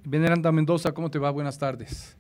Veneranda Mendoza, ¿cómo te va? Buenas tardes.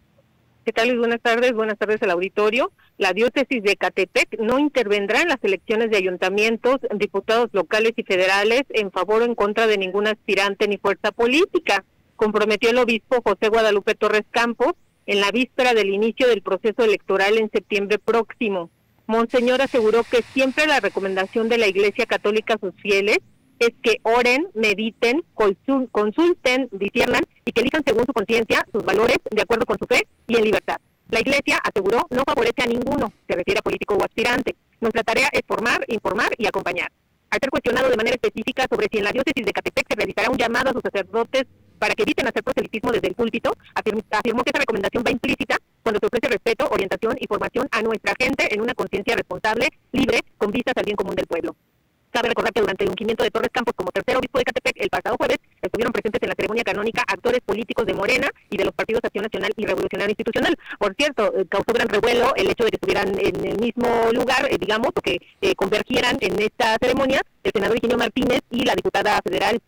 ¿Qué tal, Luis? Buenas tardes al auditorio. La diócesis de Ecatepec no intervendrá en las elecciones de ayuntamientos, diputados locales y federales en favor o en contra de ningún aspirante ni fuerza política, comprometió el obispo José Guadalupe Torres Campos en la víspera del inicio del proceso electoral en septiembre próximo. Monseñor aseguró que siempre la recomendación de la Iglesia Católica a sus fieles es que oren, mediten, consulten, disciernan y que elijan según su conciencia, sus valores, de acuerdo con su fe y en libertad. La Iglesia, aseguró, no favorece a ninguno, se refiere a político o aspirante. Nuestra tarea es formar, informar y acompañar. Al ser cuestionado de manera específica sobre si en la diócesis de Ecatepec se realizará un llamado a sus sacerdotes para que eviten hacer proselitismo desde el púlpito, afirmó que esa recomendación va implícita cuando se ofrece respeto, orientación y formación a nuestra gente en una conciencia responsable, libre, con vistas al bien común del pueblo. Cabe recordar que durante el ungimiento de Torres Campos como tercer obispo de Ecatepec el pasado jueves estuvieron presentes en la ceremonia canónica actores políticos de Morena y de los partidos Acción Nacional y Revolucionario Institucional. Por cierto, causó gran revuelo el hecho de que estuvieran en el mismo lugar, digamos, o que convergieran en esta ceremonia el senador Higinio Martínez y la diputada federal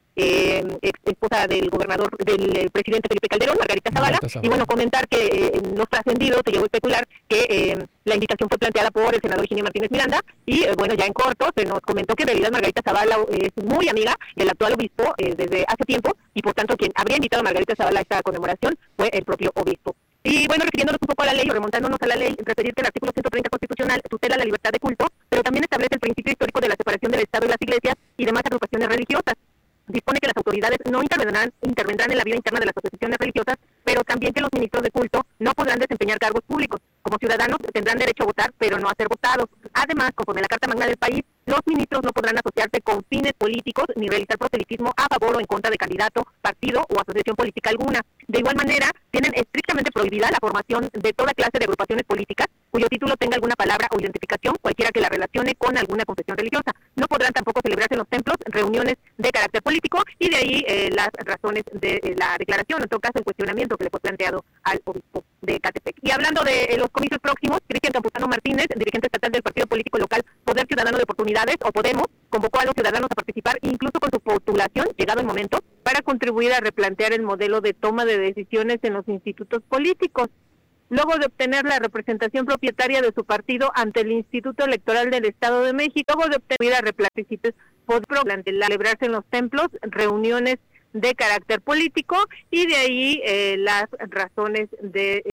ex esposa del gobernador, del presidente Felipe Calderón, Margarita Zavala. Y bueno, comentar que los trascendidos se llegó a especular que la invitación fue planteada por el senador Higinio Martínez Miranda y bueno, ya en corto se nos comentó que en realidad Margarita Zavala es muy amiga del actual obispo desde hace tiempo y por tanto quien habría invitado a Margarita Zavala a esta conmemoración fue el propio obispo. Y bueno, refiriéndonos un poco a la ley o remontándonos a la ley, referir que el artículo 130 constitucional tutela la libertad de culto, pero también establece el principio histórico de la separación del Estado y las iglesias y demás agrupaciones religiosas. Dispone que las autoridades no intervendrán en la vida interna de las asociaciones religiosas, pero también que los ministros de culto no podrán desempeñar cargos públicos. Como ciudadanos tendrán derecho a votar, pero no a ser votados. Además, conforme la Carta Magna del país, los ministros no podrán asociarse con fines políticos ni realizar proselitismo a favor o en contra de candidato, partido o asociación política alguna. De igual manera, tienen estrictamente prohibida la formación de toda clase de agrupaciones políticas cuyo título tenga alguna palabra o identificación, cualquiera que la relacione con alguna confesión religiosa. No podrán tampoco celebrarse en los templos reuniones de carácter político y de ahí las razones de la declaración, en todo caso el cuestionamiento que le fue planteado al obispo de Ecatepec. Y hablando de los comicios próximos, Cristian Campuzano Martínez, dirigente estatal del partido político local Poder Ciudadano de Oportunidades, o Podemos, convocó a los ciudadanos a participar, incluso con su postulación, llegado el momento, para contribuir a replantear el modelo de toma de decisiones en los institutos políticos. Luego de obtener la representación propietaria de su partido ante el Instituto Electoral del Estado de México, luego de obtener la representación podrán celebrarse en los templos reuniones de carácter político y de ahí las razones de